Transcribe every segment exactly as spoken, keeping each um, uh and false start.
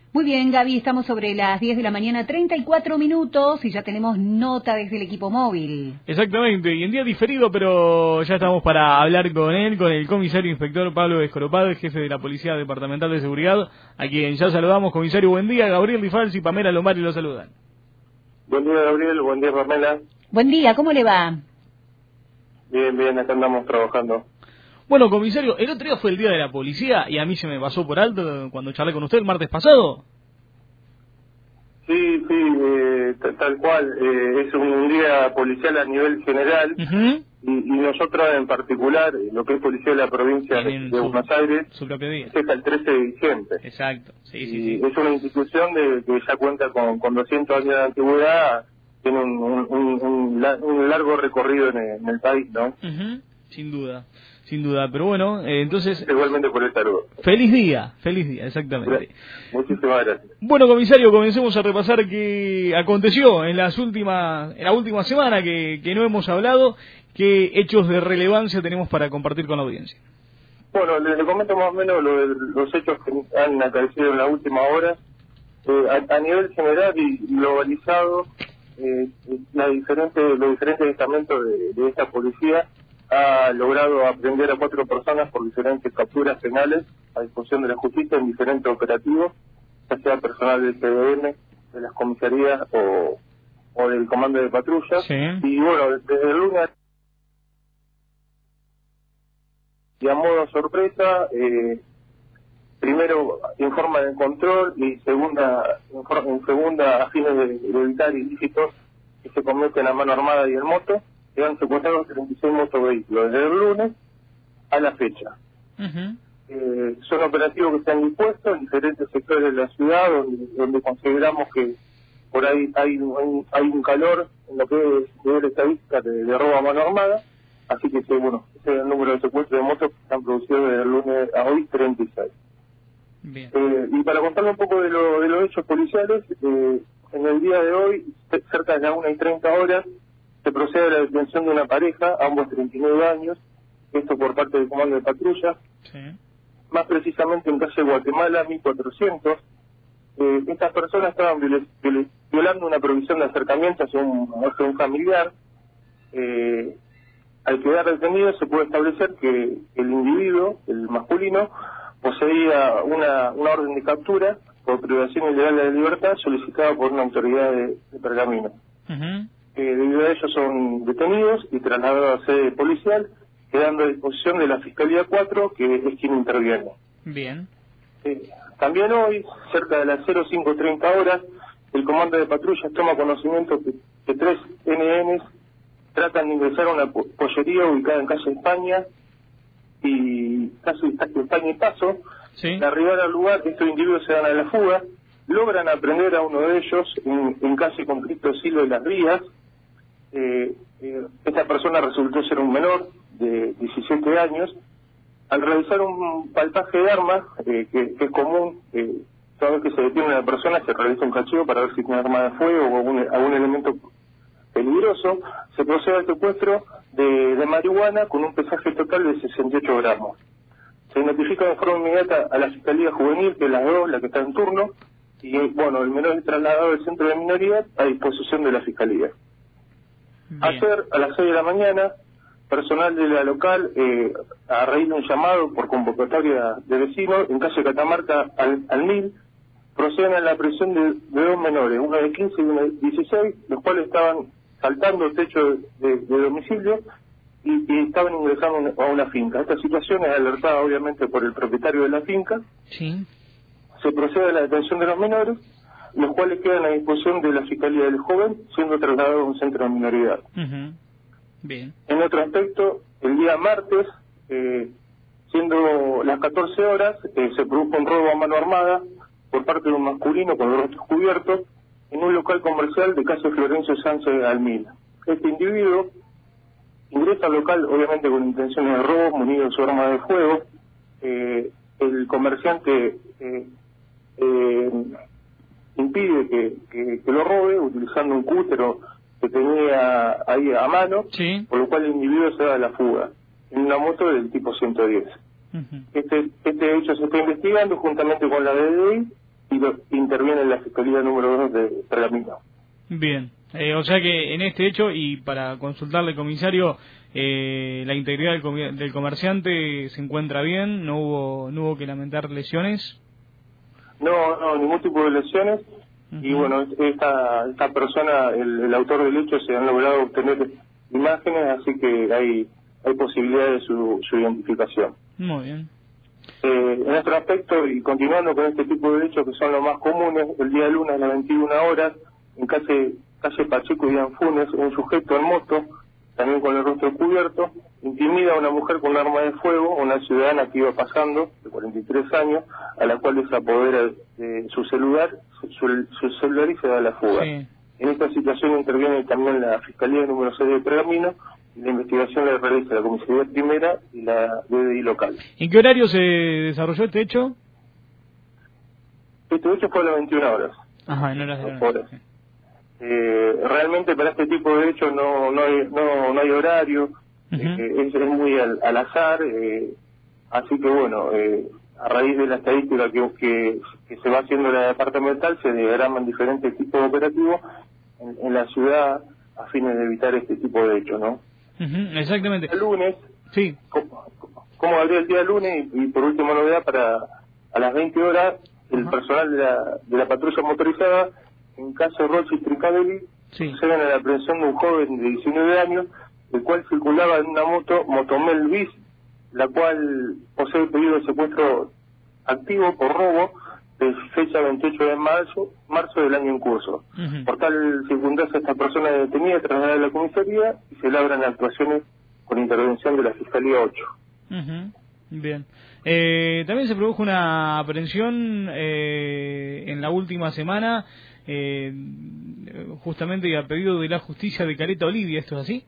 Muy bien, Gaby, estamos sobre las diez de la mañana, treinta y cuatro minutos, y ya tenemos nota desde el equipo móvil. Exactamente, y en día diferido, pero ya estamos para hablar con él, con el comisario inspector Pablo Escoropado, jefe de la Policía Departamental de Seguridad, a quien ya saludamos. Comisario, buen día. Gabriel Rifalz y Pamela Lomari lo saludan. Buen día, Gabriel, buen día, Pamela. Buen día, ¿cómo le va? Bien, bien, acá andamos trabajando. Bueno, comisario, el otro día fue el día de la policía y a mí se me pasó por alto cuando charlé con usted el martes pasado. Sí, sí, eh, tal cual, eh, es un día policial a nivel general, Uh-huh. y, y nosotros en particular, lo que es policía de la provincia de, Tienen de su, Buenos Aires, su propio día. es el trece de diciembre. Exacto, sí, sí, Y sí. es una institución de, que ya cuenta con, con doscientos años de antigüedad, tiene un, un, un, un, la- un largo recorrido en el, en el país, ¿no? Uh-huh. Sin duda, sin duda, pero bueno, eh, entonces, Igualmente por el saludo. feliz día, feliz día, exactamente. Muchísimas gracias. Bueno, comisario, comencemos a repasar qué aconteció en las últimas, en la última semana que, que no hemos hablado, qué hechos de relevancia tenemos para compartir con la audiencia. Bueno, les, les comento más o menos lo de los hechos que han acaecido en la última hora. Eh, a, a nivel general y globalizado, eh, la diferente, los diferentes estamentos de, de esta policía ha logrado aprender a cuatro personas por diferentes capturas penales a disposición de la justicia en diferentes operativos, ya sea personal del C D M, de las comisarías o, o del comando de patrulla. Sí. Y bueno, desde el lunes, y a modo sorpresa, eh, primero informa del control y segunda infor- en segunda a fines de, de evitar ilícitos que se cometen a mano armada y en moto. Se han secuestrado treinta y seis motovehículos desde el lunes a la fecha. Uh-huh. Eh, son operativos que están dispuestos en diferentes sectores de la ciudad donde, donde consideramos que por ahí hay un, hay un calor en lo que es nivel estadística de, de robo a mano armada. Así que sí, bueno, ese es el número de secuestros de motos que se han producido desde el lunes a hoy, treinta y seis. Bien. Eh, y para contarle un poco de, lo, de los hechos policiales, eh, en el día de hoy, ce- cerca de las una y treinta horas, se procede a la detención de una pareja, ambos treinta y nueve años, esto por parte del comando de patrulla, Sí. más precisamente en calle Guatemala, mil cuatrocientos. Eh, estas personas estaban viola- viola- violando una provisión de acercamiento hacia un, hacia un familiar. Eh, al quedar detenido se puede establecer que el individuo, el masculino, poseía una, una orden de captura por privación ilegal de la libertad solicitada por una autoridad de, de Pergamino. Uh-huh. Eh, debido a ello son detenidos y trasladados a sede policial, quedando a disposición de la Fiscalía cuatro, que es quien interviene. Bien. Eh, también hoy, cerca de las cero cinco treinta horas, el comando de patrullas toma conocimiento que, que tres N Ns tratan de ingresar a una po- pollería ubicada en calle España y casi España y Paso. Sí. Al arribar al lugar, estos individuos se dan a la fuga, logran aprender a uno de ellos en, en calle con Cristo Silva y Las Rías. Eh, eh, esta persona resultó ser un menor de diecisiete años. Al realizar un palpaje de armas, eh, que, que es común, eh, cada vez que se detiene una persona se realiza un cacheo para ver si tiene arma de fuego o algún, algún elemento peligroso. Se procede al secuestro de, de marihuana con un pesaje total de sesenta y ocho gramos. Se notifica de forma inmediata a la Fiscalía Juvenil, que es la dos, la que está en turno, y bueno, el menor es trasladado del centro de minoría a disposición de la Fiscalía. Bien. Ayer, a las seis de la mañana, personal de la local, eh, a raíz de un llamado por convocatoria de vecinos, en calle Catamarca al, al mil, proceden a la prisión de, de dos menores, uno de quince y uno de dieciséis, los cuales estaban saltando el techo de, de domicilio y, y estaban ingresando a una finca. Esta situación es alertada obviamente por el propietario de la finca. Sí. Se procede a la detención de los menores, los cuales quedan a disposición de la Fiscalía del Joven, siendo trasladados a un centro de minoridad. Uh-huh. Bien. En otro aspecto, el día martes, eh, siendo las catorce horas, eh, se produjo un robo a mano armada por parte de un masculino con los rostros cubiertos en un local comercial de calle Florencio Sánchez Almila. Este individuo ingresa al local obviamente con intenciones de robo, munido de su arma de fuego. Eh, el comerciante eh, eh, impide que, que, que lo robe utilizando un cútero que tenía ahí a mano, Sí. por lo cual el individuo se da a la fuga en una moto del tipo ciento diez. Uh-huh. Este, este hecho se está investigando juntamente con la D D I y inter, interviene la Fiscalía número dos de Pergamino. Bien, eh, o sea que en este hecho, y para consultarle, comisario, eh, la integridad del, com del comerciante se encuentra bien, no hubo no hubo que lamentar lesiones. No, no, ningún tipo de lesiones. Uh-huh. Y bueno, esta, esta persona, el, el autor del hecho, se han logrado obtener imágenes, así que hay, hay posibilidad de su, su identificación. Muy bien. Eh, en otro aspecto, y continuando con este tipo de hechos que son los más comunes, el día lunes a las veintiuna horas, en calle, calle Pacheco y Anfunes, un sujeto en moto, también con el rostro cubierto, intimida a una mujer con un arma de fuego, una ciudadana que iba pasando, de cuarenta y tres años, a la cual se apodera de su celular, su, su celular y se da la fuga. Sí. En esta situación interviene también la Fiscalía número seis de Pergamino, y la investigación la realiza la Comisaría Primera y la D D I local. ¿En qué horario se desarrolló este hecho? Este hecho fue a las veintiuna horas. Ajá, en horas de la noche. Eh, realmente para este tipo de hechos no no hay, no, no hay horario, uh-huh. eh, es, es muy al, al azar, eh, así que bueno, eh, a raíz de la estadística que, que, que se va haciendo la departamental, se diagraman diferentes tipos de operativos en, en la ciudad a fines de evitar este tipo de hechos, ¿no? Uh-huh, exactamente. El lunes, sí. como, como abrió el día lunes, y, y por última novedad, para a las veinte horas, el uh-huh. personal de la, de la patrulla motorizada, en caso Rochi Tricadelli, sí. proceden a la aprehensión de un joven de diecinueve años, el cual circulaba en una moto, Motomel Bis, la cual posee pedido de secuestro activo por robo de fecha veintiocho de marzo, marzo del año en curso. Uh-huh. Por tal circunstancia, esta persona es detenida, trasladada a la comisaría y se labran actuaciones con intervención de la Fiscalía ocho. Uh-huh. Bien. Eh, también se produjo una aprehensión eh, en la última semana, eh, justamente a pedido de la justicia de Caleta Olivia, ¿esto es así?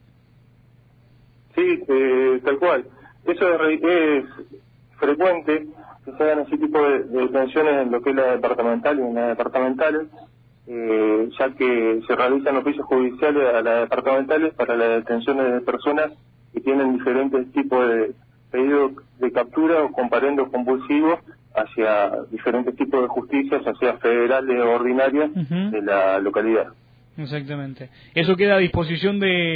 Sí, eh, tal cual. Eso es, es frecuente que se hagan ese tipo de, de detenciones en lo que es la departamental y en las departamentales, eh, ya que se realizan oficios judiciales a las departamentales para las detenciones de personas que tienen diferentes tipos de pedidos de captura o comparendos compulsivos hacia diferentes tipos de justicia, ya sea federales o ordinarias, uh-huh. de la localidad. Exactamente. Eso queda a disposición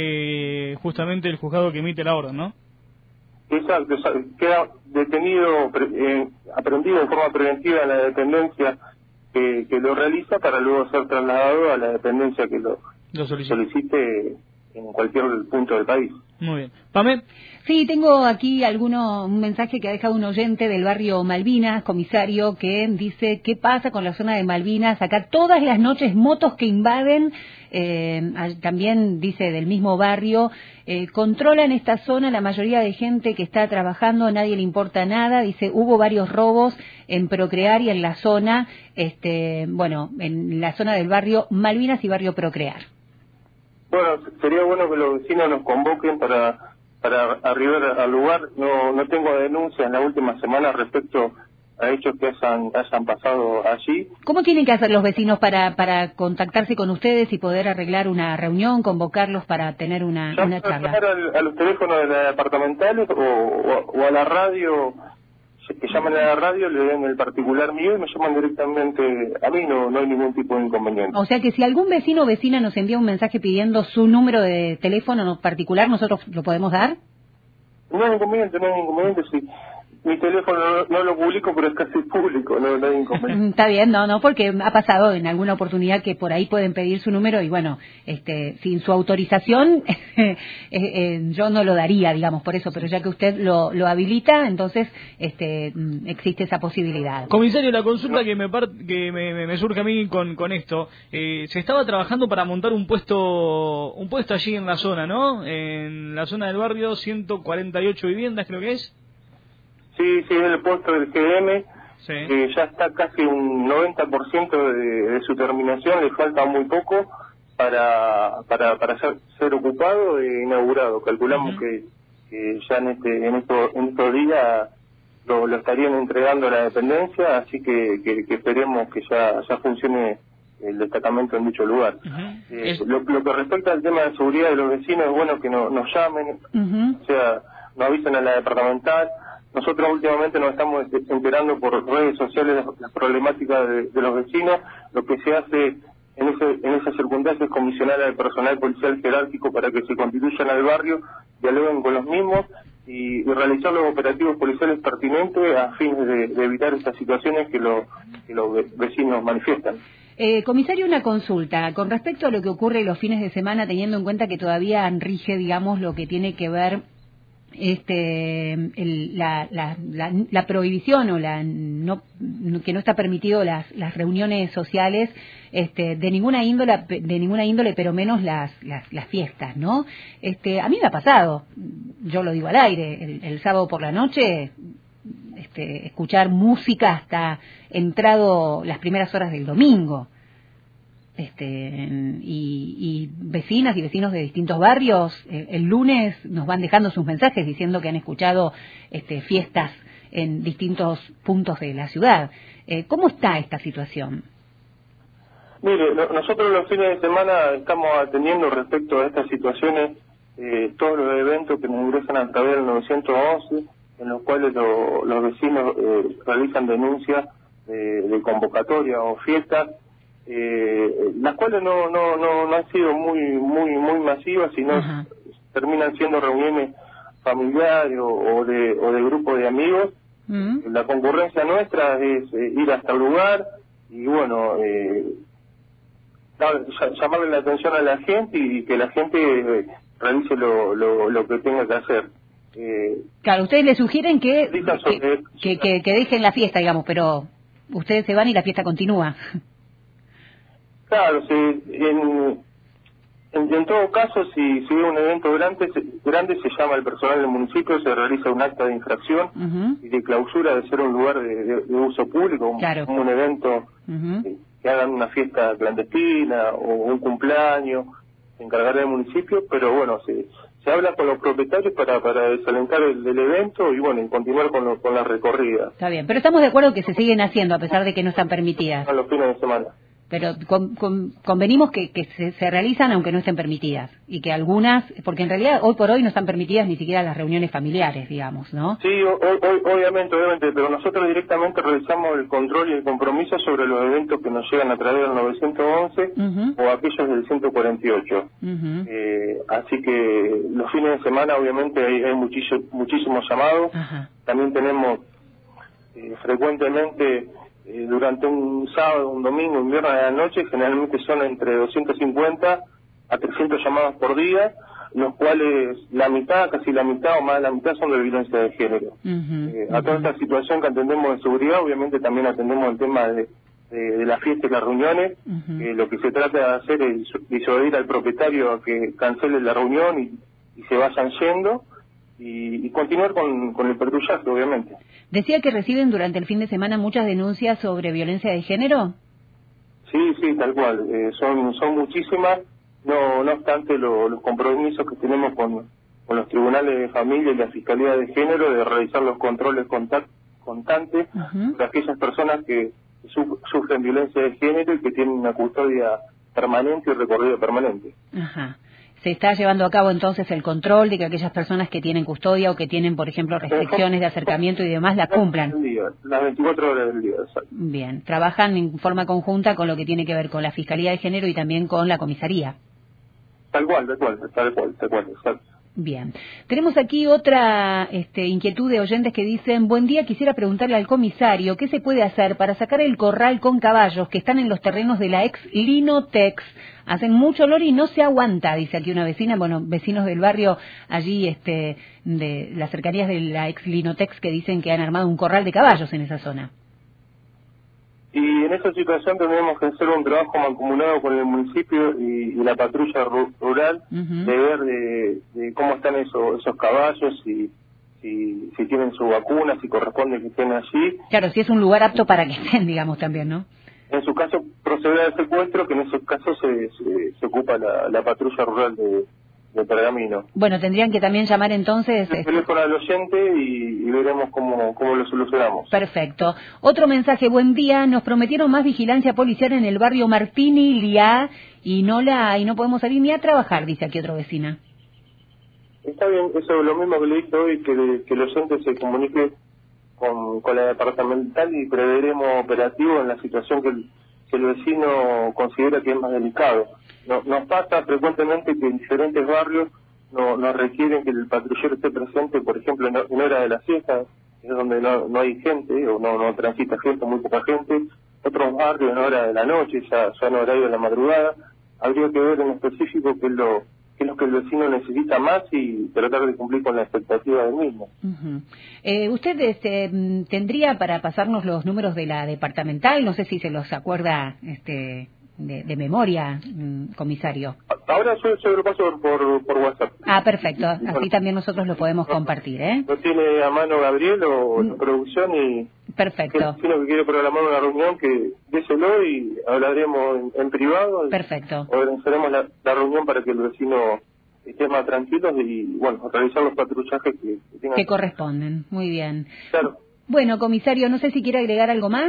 de justamente el juzgado que emite la orden, ¿no? Exacto, queda detenido, eh, aprendido en forma preventiva en la dependencia que, que lo realiza para luego ser trasladado a la dependencia que lo, lo solicite. solicite en cualquier punto del país. Muy bien. ¿Pame? Sí, tengo aquí alguno, un mensaje que ha dejado un oyente del barrio Malvinas, comisario, que dice, ¿qué pasa con la zona de Malvinas? Acá todas las noches motos que invaden, eh, también dice del mismo barrio, eh, controlan esta zona la mayoría de gente que está trabajando, a nadie le importa nada, dice, hubo varios robos en Procrear y en la zona, este, bueno, en la zona del barrio Malvinas y barrio Procrear. Bueno, sería bueno que los vecinos nos convoquen para para arribar al lugar. No no tengo denuncias en la última semana respecto a hechos que hayan, hayan pasado allí. ¿Cómo tienen que hacer los vecinos para para contactarse con ustedes y poder arreglar una reunión, convocarlos para tener una, ya una charla? A, a los teléfonos de las departamentales o, o, o a la radio, que llaman a la radio, le den el particular mío y me llaman directamente a mí, no no hay ningún tipo de inconveniente. O sea que si algún vecino o vecina nos envía un mensaje pidiendo su número de teléfono particular, ¿nosotros lo podemos dar? No hay inconveniente, no hay inconveniente, sí. Mi teléfono no, no lo publico, pero es casi público, no, no hay inconveniente. Está bien, no, no, porque ha pasado en alguna oportunidad que por ahí pueden pedir su número y bueno, este, sin su autorización eh, eh, yo no lo daría, digamos, por eso, pero ya que usted lo, lo habilita, entonces este, existe esa posibilidad. Comisario, la consulta que me part, que me, me, me surge a mí con, con esto, eh, se estaba trabajando para montar un puesto un puesto allí en la zona, ¿no? En la zona del barrio, ciento cuarenta y ocho viviendas creo que es. Sí, sí, es el puesto del G D M, sí. eh, ya está casi un noventa por ciento de, de su terminación, le falta muy poco para para para ser, ser ocupado e inaugurado. Calculamos uh-huh. que, que ya en este en, esto, en estos días lo, lo estarían entregando a la dependencia, así que, que, que esperemos que ya, ya funcione el destacamento en dicho lugar. Uh-huh. eh, es... lo, lo que respecta al tema de seguridad de los vecinos, es bueno que no, nos llamen, uh-huh. o sea, nos avisen a la departamental, Nosotros últimamente nos estamos enterando por redes sociales las, las problemáticas de, de los vecinos. Lo que se hace en, ese, en esas circunstancias es comisionar al personal policial jerárquico para que se constituyan al barrio, dialoguen con los mismos y, y realizar los operativos policiales pertinentes a fin de, de evitar estas situaciones que, lo, que los vecinos manifiestan. Eh, comisario, una consulta con respecto a lo que ocurre los fines de semana, teniendo en cuenta que todavía rige, digamos, lo que tiene que ver este el, la, la, la, la prohibición o la no que no está permitido las, las reuniones sociales este, de ninguna índole, de ninguna índole, pero menos las, las, las fiestas, ¿no? Este, a mí me ha pasado, yo lo digo al aire, el, el sábado por la noche. Este, escuchar música hasta entrado las primeras horas del domingo. Este, y, y vecinas y vecinos de distintos barrios eh, el lunes nos van dejando sus mensajes diciendo que han escuchado este, fiestas en distintos puntos de la ciudad. Eh, ¿Cómo está esta situación? Mire, no, nosotros los fines de semana estamos atendiendo respecto a estas situaciones eh, todos los eventos que nos ingresan a través del novecientos once, en los cuales lo, los vecinos eh, realizan denuncias de, de convocatoria o fiestas, eh, las cuales no, no, no, no han sido muy muy muy masivas, sino Ajá. terminan siendo reuniones familiares o, o de o de grupos de amigos. Uh-huh. La concurrencia nuestra es eh, ir hasta el lugar y bueno, eh, llamarle la atención a la gente y que la gente eh, realice lo, lo, lo que tenga que hacer. Eh, claro, ustedes le sugieren que que, que, que que dejen la fiesta, digamos, pero ustedes se van y la fiesta continúa. Claro, sí, en, en, en todo caso, si, si hay un evento grande se, grande, se llama al personal del municipio, se realiza un acta de infracción uh-huh. y de clausura de ser un lugar de, de, de uso público, claro. como un evento uh-huh. que, que hagan una fiesta clandestina o un cumpleaños, se encargará del municipio, pero bueno, se... se habla con los propietarios para para desalentar el, el evento y bueno, y continuar con, lo, con la recorrida. Está bien, pero estamos de acuerdo que se siguen haciendo a pesar de que no están permitidas. A los fines de semana. Pero con, con, convenimos que, que se, se realizan aunque no estén permitidas y que algunas, porque en realidad hoy por hoy no están permitidas ni siquiera las reuniones familiares, digamos, ¿no? Sí, o, o, obviamente, obviamente, pero nosotros directamente realizamos el control y el compromiso sobre los eventos que nos llegan a través del novecientos once uh-huh. o aquellos del ciento cuarenta y ocho. Uh-huh. Eh, así que los fines de semana obviamente hay, hay muchísimo, muchísimos llamados. Uh-huh. También tenemos eh, frecuentemente... Eh, durante un sábado, un domingo, un viernes de la noche, generalmente son entre doscientos cincuenta a trescientos llamadas por día, los cuales la mitad, casi la mitad o más de la mitad son de violencia de género. Uh-huh, eh, uh-huh. A toda esta situación que atendemos de seguridad, obviamente también atendemos el tema de, de, de la fiesta y las reuniones. Uh-huh. eh, lo que se trata de hacer es disuadir al propietario a que cancele la reunión y, y se vayan yendo. Y, y continuar con, con el patrullaje, obviamente. Decía que reciben durante el fin de semana muchas denuncias sobre violencia de género. Sí, sí, tal cual. Eh, son son muchísimas. No no obstante lo, los compromisos que tenemos con, con los tribunales de familia y la Fiscalía de Género de realizar los controles contact, constantes uh-huh. para aquellas personas que su, sufren violencia de género y que tienen una custodia permanente y recorrido permanente. Ajá. ¿Se está llevando a cabo entonces el control de que aquellas personas que tienen custodia o que tienen, por ejemplo, restricciones de acercamiento y demás la cumplan? Las veinticuatro horas del día, exacto. Bien, trabajan en forma conjunta con lo que tiene que ver con la Fiscalía de Género y también con la comisaría. Tal cual, tal cual, tal cual, tal cual, exacto. Bien. Tenemos aquí otra este, inquietud de oyentes que dicen: buen día, quisiera preguntarle al comisario qué se puede hacer para sacar el corral con caballos que están en los terrenos de la ex Linotex. Hacen mucho olor y no se aguanta, dice aquí una vecina, bueno, vecinos del barrio allí, este, de las cercanías de la ex Linotex, que dicen que han armado un corral de caballos en esa zona. Y en esa situación tendremos que hacer un trabajo mancomunado con el municipio y, y la patrulla rural, uh-huh. de ver de, de cómo están esos, esos caballos, y si, si tienen su vacuna, si corresponde que estén allí. Claro, si es un lugar apto para que estén, digamos, también, ¿no? En su caso, proceder al secuestro, que en esos casos se, se, se ocupa la, la patrulla rural de, de Pergamino. Bueno, tendrían que también llamar entonces... El teléfono al oyente y, y veremos cómo, cómo lo solucionamos. Perfecto. Otro mensaje: buen día, nos prometieron más vigilancia policial en el barrio Martini, Liá, y no la y no podemos salir ni a trabajar, dice aquí otra vecina. Está bien, eso es lo mismo que le dije hoy, que, que el oyente se comunique con, con la departamental y preveremos operativo en la situación que el, que el vecino considera que es más delicado. No, nos pasa frecuentemente que en diferentes barrios no, nos requieren que el patrullero esté presente, por ejemplo, en, en hora de la siesta, es donde no, no hay gente o no, no transita gente, muy poca gente. Otros barrios en hora de la noche, ya, ya en horario de la madrugada. Habría que ver en específico qué es lo qué es lo que el vecino necesita más y tratar de cumplir con la expectativa del mismo. Uh-huh. eh, ¿Usted este, tendría para pasarnos los números de la departamental? No sé si se los acuerda este, de, de memoria, comisario. Ahora yo, yo lo paso por, por WhatsApp. Ah, perfecto. Así también nosotros lo podemos compartir, ¿eh? ¿No tiene a mano Gabriel o la producción? Y perfecto. Si no, que quiere programar una reunión, que déselo y hablaremos en, en privado. Perfecto. Organizaremos la, la reunión para que el vecino esté más tranquilo y, bueno, realizar los patrullajes que, que tengan. Que corresponden. Muy bien. Claro. Bueno, comisario, no sé si quiere agregar algo más.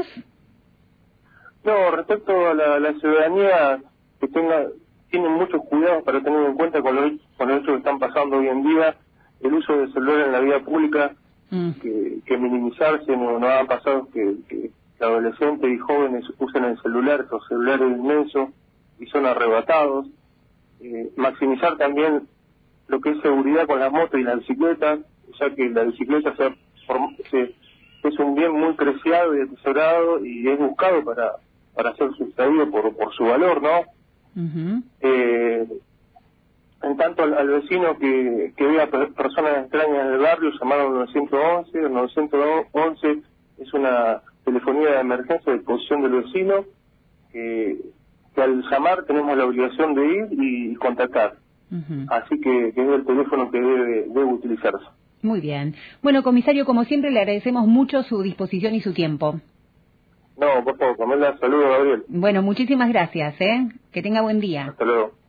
No, respecto a la, la ciudadanía, que tenga tienen muchos cuidados para tener en cuenta con los, con los hechos que están pasando hoy en día, el uso del celular en la vida pública, mm. que, que minimizarse, no, no han pasado que, que adolescentes y jóvenes usen el celular, esos celulares inmensos, y son arrebatados. Eh, maximizar también lo que es seguridad con las motos y las bicicletas, ya que la bicicleta se, se, es un bien muy preciado y atesorado y es buscado para, para ser sustraído por, por su valor, ¿no? Uh-huh. Eh, en tanto al, al vecino que, que vea per, personas extrañas en el barrio, llamar al nueve once. El nueve once es una telefonía de emergencia de disposición del vecino, que, que al llamar tenemos la obligación de ir y contactar. Uh-huh. Así que, que es el teléfono que debe, debe utilizarse. Muy bien. Bueno, comisario, como siempre le agradecemos mucho su disposición y su tiempo. No, por favor, Camila, saludos, Gabriel. Bueno, muchísimas gracias, ¿eh? Que tenga buen día. Hasta luego.